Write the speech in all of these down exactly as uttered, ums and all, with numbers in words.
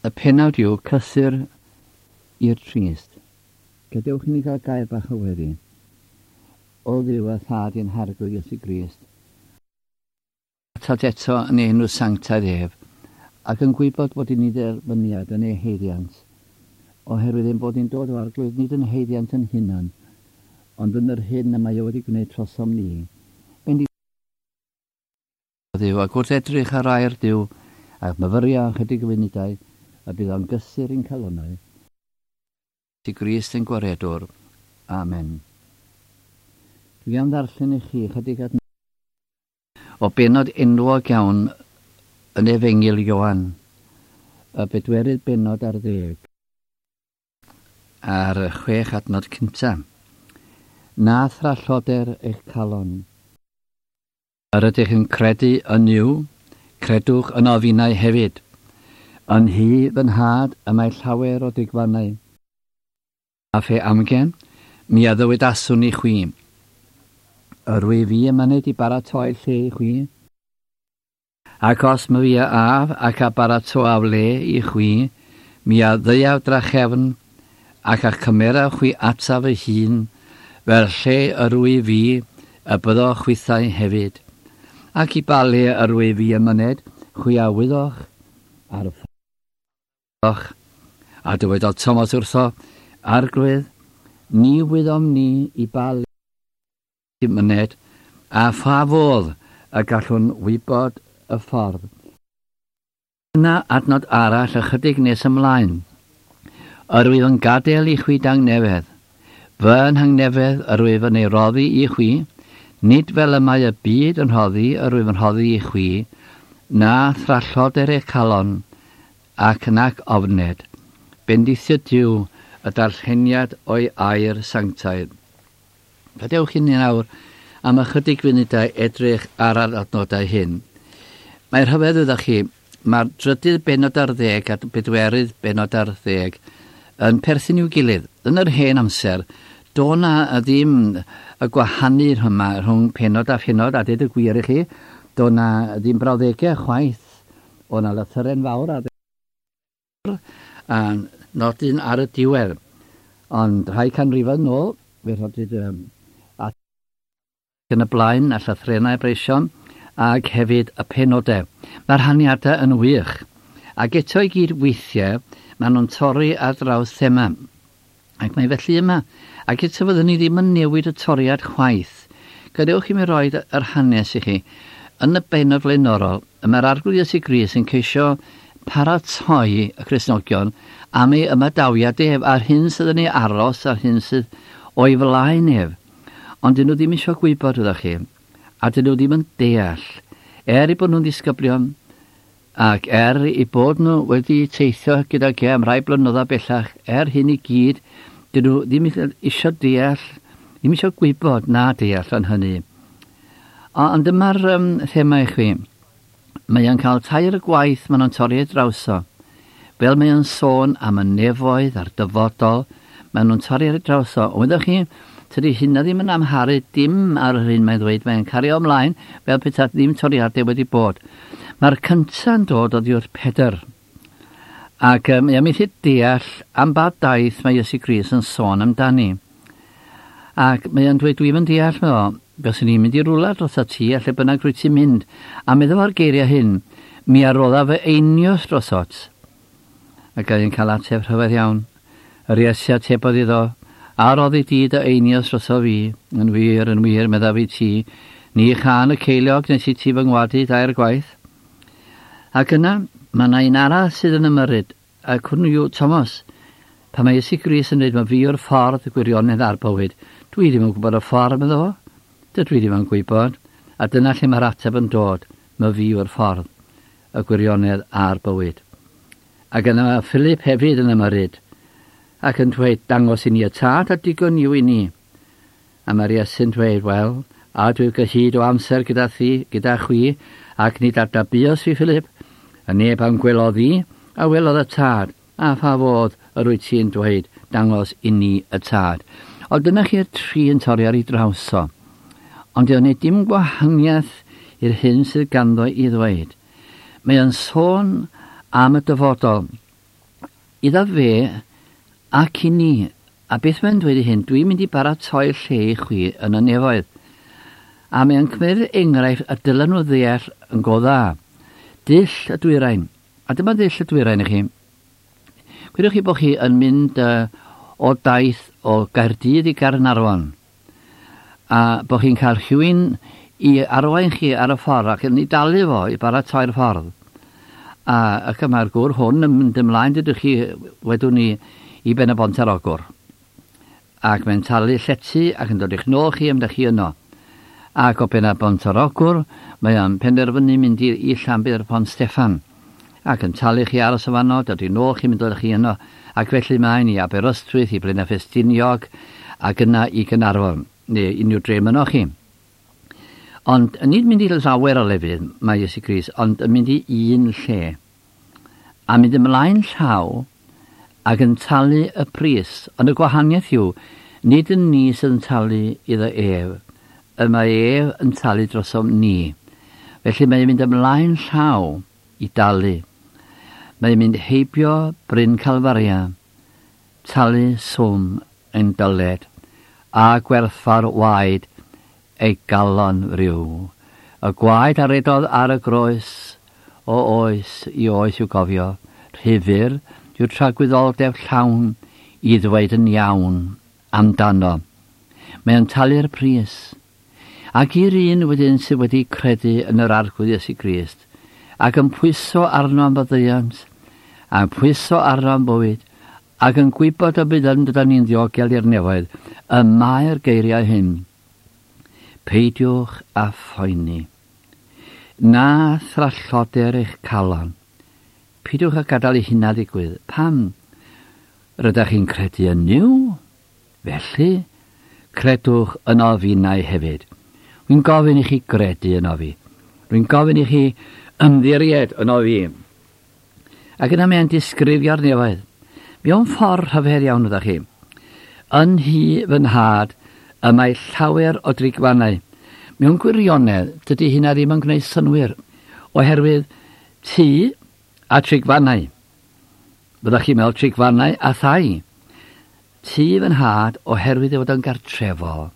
y penawd yw cysur i'r trist. Gadewch ni gael gair bach o wedi. O ddiw a thad i'n harglwg Iesu Grist. Tad eto yn enw sanctaidd ef, ac yn gwybod bod ni'n dderbyniad yn ei heiddiant, oherwydd ein bod ni'n dod o arglwydd nid yn heiddiant yn hunan, ond yn yr hyn y mae o wedi gwneud trosom ni. Be'n di Ddiw, ac wrth edrych ar air Dyw, ac myfyrio chydig o funudau, a bydd o'n gysur i'n calonnau. Iesu Grist yn gwaredwr. Amen. Dwi am ddarllen i chi chydig adnod o benod enwog iawn yn Efengil Ioan, y bedwerydd benod ar ddeg, a'r chwech adnod cynta. Na thralloder eich calon. Yr ydych yn credu yn yw, credwch yn ofinnau hefyd. Yn hi fy nhad y mae llawer o digfannau. A phe amgen, mi addywedaswn i chwi. Yr wy fi ymaned i baratoi lle i chwi. Ac os my fi a af ac a barato af le i chwi, mi a ddeiaw drachefn ac a cymera chwi ataf y hun, fel lle yr wy fi y byddo chwithau hefyd. Ac i balu yr wy fi ymaned, chwi a wyddoch ar y ffordd. A dywedodd Thomas wrtho, arglwydd, ni wyddom ni i balu myned, a pha fodd y gallwn wybod y ffordd. Yna adnod arall ychydig nes ymlaen. Yr wyf yn gadael i chwi dangnefedd. Fy nhangnefedd yr wyf yn ei roddi i chwi, nid fel y mae y byd yn rhoddi yr wyf yn rhoddi i chwi, na thralloder eich calon, ac nac ofned. Bendithio Dyw y darlleniad o'i air sanctaidd. Gadewch i ni nawr am ychydig funudau edrych ar yr adnodau hyn. Mae'r rhyfedd ydych chi, mae'r drydydd benod ar ddeg a bedwerydd benod ar ddeg yn perthyn i'w gilydd. Yn yr hen amser, do na ddim y gwahanu hynny rhwng penod a phenod, a dweud y gwir i chi, do na ddim brawddegau chwaith, o na lythyren fawr a a nodyn ar y diwedd. Ond rhai canrifau nôl, fe rhodyd um, yn y blaen a llythrenau breision, ac hefyd y penodau. Mae'r haniadau yn wych, ac eto i gyd weithiau, maen nhw'n torri ar draws thema. Ac mae felly yma, ac eto fyddwn ni ddim yn newid y toriad chwaith. Gadewch i mi roed yr hanes i chi. Yn y benod flaenorol, mae'r arglwydd Iesu Grist yn ceisio paratoi y Cristnogion am ei ymadawiad ef a'r hyn sydd yn ei aros a'r hyn sydd o'i flaen ef. Ond dyn nhw ddim eisiau gwybod ydych chi, a dyn nhw ddim yn deall, er i bod nhw'n ddisgyblion, ac er i bod nhw wedi teithio gyda ge am rai blynyddoedd bellach, er hyn i gyd, dyn nhw ddim eisiau deall, ddim eisiau gwybod na deall yn hynny. Ond dyma'r um, thema i chi. Mae o'n cael tair y gwaith maen nhw'n torri ei drawso. Fel mae o'n sôn am y nefoedd a'r dyfodol, maen nhw'n torri ei drawso. O, ydych chi, tydi hynna ddim yn amharu dim ar yr hyn mae'n dweud, mae'n cario ymlaen fel petai ddim toriadau wedi bod. Mae'r cynta'n dod oddi wrth Pedr. Ac um, mae eith deall am ba daith mae Iesu Grist yn sôn amdani. Ac mae e'n dweud, dwi'n deall me o, bys ni'n mynd i rwla dros y ti, a lle bynnag rwy ti'n mynd. A meddwl ar geiriau hyn, mi arrodda fy einios drosot. Ac oedd hi'n cael ateb rhyfedd iawn. Yr iesiad tebodd iddo, a roddi di dy einios droso fi, yn wir, yn wir, medda fi ti, ni chan y ceiliog nes i ti fy ngwadu dair gwaith. Ac yna, mae yna un arall sydd yn ymyrryd, ac hwnnw yw Thomas. Pa mae Iesu Grist yn dweud, mae fi o'r ffordd y gwirionedd a'r bywyd. Dwi ddim yn gwybod y ffordd, medda fo. Dydw i ddim yn gwybod, a dyna lle mae'r ateb yn dod, mae fi o'r ffordd, y gwirionedd a'r bywyd. Ac yna mae Philip hefyd yn ymyrryd, ac yn dweud, dangos i ni y tad a digon yw i ni. A mae'r Iesu'n dweud, wel, a dwi'n gyhyd o amser gyda thi, gyda chwi, ac nid adnabuos fi, Philip, a neb am gweloddi, a welodd y tad, a pha fodd yr wyt ti'n dweud, dangos i ni y tad. Ond dyna chi'r tri yn torri ar ei drawso. Ond yw wneud dim gwahaniaeth i'r hyn sydd ganddo i ddweud. Mae yn sôn am y dyfodol, iddo fe ac i ni. A beth mae'n dweud i hyn, dwi'n mynd i baratoi lle i chwi yn y nefoedd. A mae'n cymryd enghraifft a dylen nhw ddeall yn go dda. Dull y dwyrain. A dyma dull y dwyrain i chi. Gwydwch chi bod chi yn mynd uh, o daith o Gaerdydd i Gaernarfon. A bod chi'n cael rhywun i arwain chi ar y ffordd ac yn ei dalu fo i baratoi'r ffordd. A ac yma'r gŵr hwn yn mynd ymlaen dydych chi wedwn ni i ben y bont ar ogwr. Ac mae'n talu llety ac yn dod i'ch nôl chi ymdach chi yno. Ac o ben y bont ar ogwr, mae'n penderfynu mynd i, i Llanbedd Pont Steffan. Ac yn talu chi aros o fanno, dod i'ch nôl chi mynd dod chi yno. Ac felly mae'n i Aberystwyth, i Blaenau Ffestiniog, ac yna i Gaernarfon, neu unrhyw dre myno chi. Ond nid mynd i lawer o lefydd, mae Iesu Grist, ond yn mynd i un lle. A mynd ymlaen llaw, ac yn talu y pris. Ond y gwahaniaeth yw, nid yn ni sydd yn talu iddo ef, y mae ef yn talu drosom ni. Felly mae'n mynd ymlaen llaw i dalu. Mae'n mynd heibio Bryn Calfaria, talu swm yn dyled, a gwerthfawr waed ei galon ryw. Y gwaed aredodd ar y groes, o oes i oes i'w gofio, rhyfyr, yw'r tragwyddoldeb llawn i ddweud yn iawn amdano. Mae'n talu'r pris. Ac i'r un wedyn sydd wedi credu yn yr arglwydd Iesu Grist, ac yn pwyso arno am faddeuant, a'n pwyso arno am bywyd, ac yn gwybod y bydd yn dod ni'n ddiogel i'r nefoedd, y mae'r geiriau hyn. Peidiwch a phoeni. Na thralloder eich calon. Peidiwch a gadael i hynna ddigwydd. Pam? Rydych chi'n credu yn niw? Felly, credwch yn ofinnau hefyd. Rwy'n gofyn i chi gredu yn ofi. Rwy'n gofyn i chi ymddiried yn ofi. Ac yna mae'n disgrifio'r nefoedd. Mewn ffordd hyfer iawn ydych chi. Yn hi fy nhad y mae llawer o drigfannau. Mewn gwirionedd, dydy hynna ddim yn gwneud synwyr. Oherwydd ti a trigfannau. Byddwch chi'n meddwl trigfannau a thai. Ti fy nhad oherwydd ei fod yn gartrefol.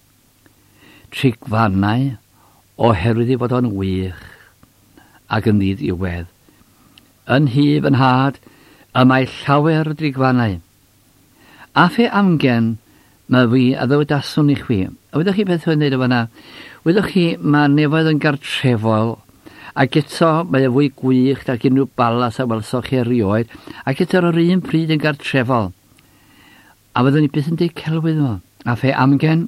Trigfannau oherwydd ei fod yn wych ac yn ddiddiwedd. Yn hi fy nhad y mae llawer o drigfannau. A phe amgen mae fi a ddywedaswn i chwi. A wedwch chi beth yn neud o fanna? Wedwch chi mae nefoedd yn gartrefol ac eto mae e fwy gwych ac unrhyw balas a welsoch chi erioed ac eto ar yr un pryd yn gartrefol. A fyddwn ni byth yn deud celwydd o. A phe amgen?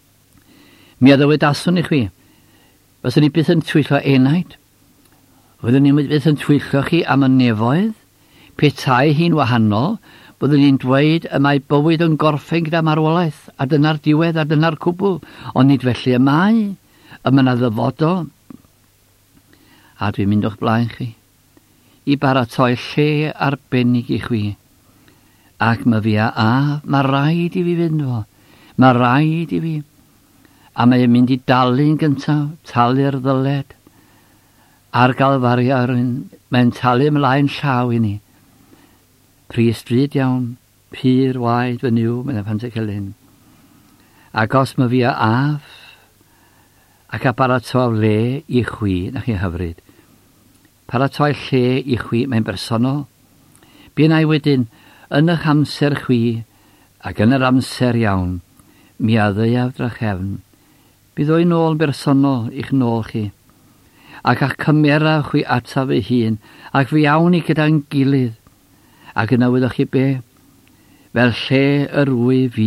Mi a ddywedaswn i chwi. Fyddwn ni byth yn twyllo enaid. Fyddwn ni byth yn twyllo chi am y nefoedd. Petai hi'n wahanol, byddwn ni'n dweud y mae bywyd yn gorffen gyda marwolaeth, a dyna'r diwedd a dyna'r cwbl, ond nid felly y mae, y mae yna ddyfodol. A dwi'n mynd o'ch blaen chi, i baratoi lle arbennig i chwi. Ac mae fi a, a mae rhaid i fi fynd fo, mae rhaid i fi. A mae'n mynd i dalu'n gyntaf, talu'r ddyled. Ar Galfaria, mae'n talu ymlaen llaw i ni. Pris drud iawn, pyr waed fy niw, mae'n Pant y Celyn. Ac os mae fi a af, ac a baratoi le i chwi, na chi hyfryd. Paratoi lle i chwi, mae'n bersonol. Bu'n ai wedyn, yn eich amser chwi, ac yn yr amser iawn, mi a ddeiaf drachefn. Bydd o'i nôl bersonol i'ch nôl chi. Ac a'ch cymera chwi ataf ei hun, ac fi awn i gyda'n gilydd. Ac yna wyddwch chi be? Fel lle yr wy fi,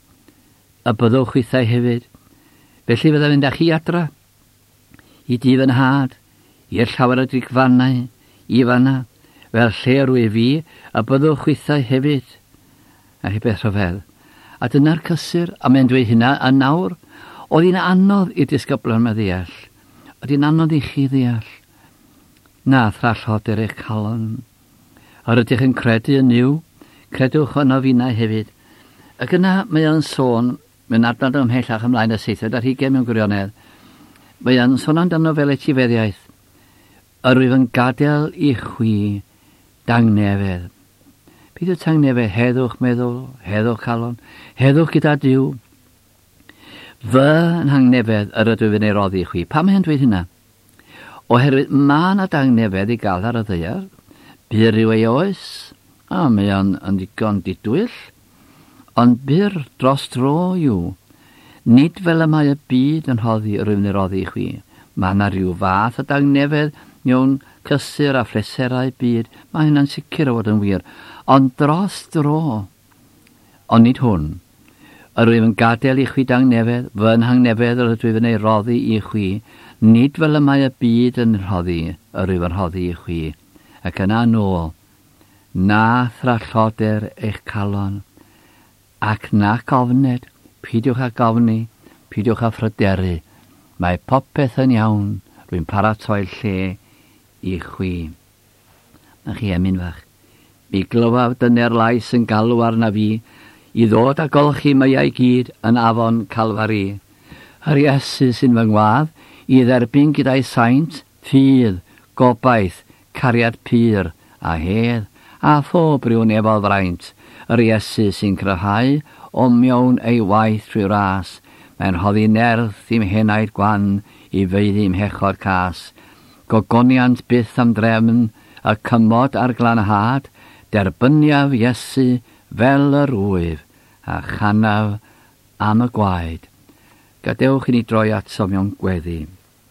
y byddwch chwithau hefyd. Felly fydda fynd â chi adra, i di fy nhad, i'r llawer o drigfannau, i fanna, fel lle yr wy fi, y byddwch chwithau hefyd. A chi beth rhyfedd. A dyna'r cysur, a mae'n dweud hynna a nawr, oedd hi'n anodd i'r disgyblion me ddeall. Oedd hi'n anodd i chi ddeall. Na thrallod er eich calon. Ar ydych yn credu yn niw, credwch yn ofinnau hefyd. Ac yna mae o'n sôn, mae'n adnod ymhellach ymlaen y seithfed ar hugain mewn gwirionedd. Mae o'n sôn amdano fel etifeddiaeth. Yr wyf yn gadael i chwi dangnefedd. Bydd y tangnefedd heddwch meddwl, heddwch calon, heddwch gyda Duw. Fy nhangnefedd yr ydw i'n ei roddi chwi. Pam hyn dweud hynna? Oherwydd mae yna dangnefedd i gael ar y ddaear, byr yw ei oes, a mae o'n yn digon didwyll, ond byr dros dro yw. Nid fel y mae y byd yn hoddi rwy'n ei roddi chwi. Mae yna rhyw fath o dangnefedd mewn cysur a phleserau byd. Mae hynna'n sicr o fod yn wir. Ond dros dro, ond nid hwn. Yr rwyf yn gadael i chwi dangnefedd, fy nhangnefedd yr ydw i'n ei roddi i chwi, nid fel y mae y byd yn rhoddi, yr rwyf yn rhoddi i chwi. Ac yna nôl, na thralloder eich calon, ac na gofned, pidiwch â gofni, pidiwch â phryderu. Mae popeth yn iawn, rwy'n paratoi'r lle i chwi. Na chi emyn fach. Mi glywaf dyna'r lais yn galw arna fi, i ddod a golchi meiau gyd yn afon Calfari. Yr Iesu sy'n fy ngwadd, i dderbyn gyda'i saint, ffydd, gobaith, cariad pyr a hedd, a phob rhyw nefol fraint. Yr Iesu sy'n cryhau o mewn ei waith trwy ras. Mae'n hoddi nerth i'm henaid gwan i feiddi i'm hechod cas. Gogoniant byth am drefn, y cymod ar glanhad, derbyniaf Iesu fel yr wyf, a chanaf am y gwaed. Gadewch i ni droi ato mewn gweddi.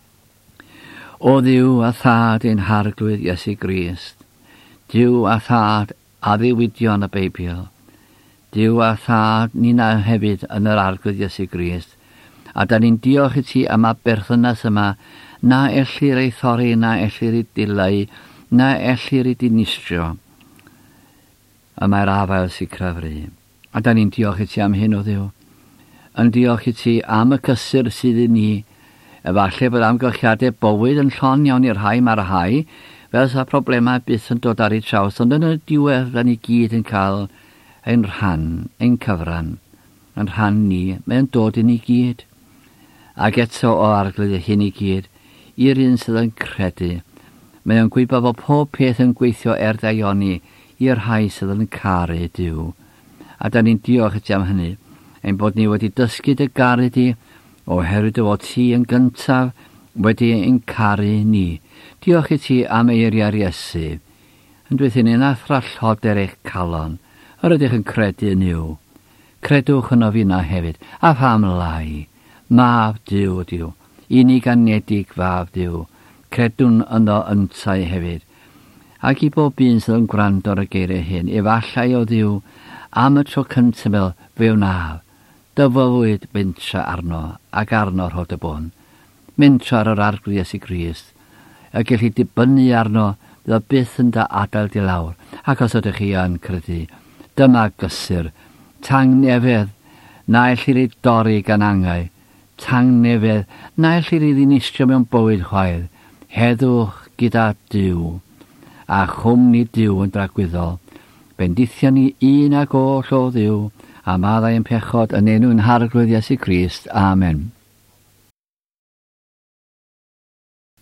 O Dduw a thad ein harglwydd Iesu Grist, Duw a thad a ddiwydion y Beibl, Duw a thad ni'na hefyd yn yr arglwydd Iesu Grist, a da ni'n diolch i ti am y berthynas yma, na ellir ei thorri, na ellir ei dileu, na ellir ei dinistrio. A mae'r afael sy'n cryfru. A da ni'n diolch i ti am hyn o Dduw. Yn diolch i ti am y cysur sydd i ni, efallai bod amgylchiadau bywyd yn llon iawn i'r rhai mae'r rhai, fel sa problemau byth yn dod ar ei traws, ond yn y diwedd da ni gyd yn cael ein rhan, ein cyfran, yn rhan ni, mae'n dod i ni gyd. Ac eto o arglwydd y hyn i gyd, i'r un sydd yn credu, mae'n gwybod bod pob peth yn gweithio er ddaioni i'r rhai sydd yn caru Duw. A da ni'n diolch i ti am hynny, ein bod ni wedi dysgu dy garu di, oherwydd o ti yn gyntaf wedi ein caru ni. Diolch i ti am eiriau'r Iesu. Yn dweud ni'n athralloder eich calon, yr ydych yn credu yn yw. Credwch yn o fina hefyd, a pham lai. Mab Duw Duw, unig anedig fab Duw, credwn yno yntau hefyd. Ac i bob un sydd yn gwrando ar y geiriau hyn, efallai o Dduw, am y tro cyntaf fel fe wnaf, dyfywyd mentra arno ac arno rhod y bon. Mentra ar yr arglwydd Iesu Grist, a gellu dibynnu arno, bydd o byth yn da adael di lawr, ac os ydych chi yn credu, dyma gysur, tangnefedd, na ellir ei dorri gan angau, tangnefedd, na ellir ei ddinistrio mewn bywyd chwaith, heddwch gyda Duw, a chwmni Duw yn dragwyddol. Bendithio ni un ag oll o Dduw, a maddau yn pechod yn enw'n harglwydd Iesu Grist. Amen.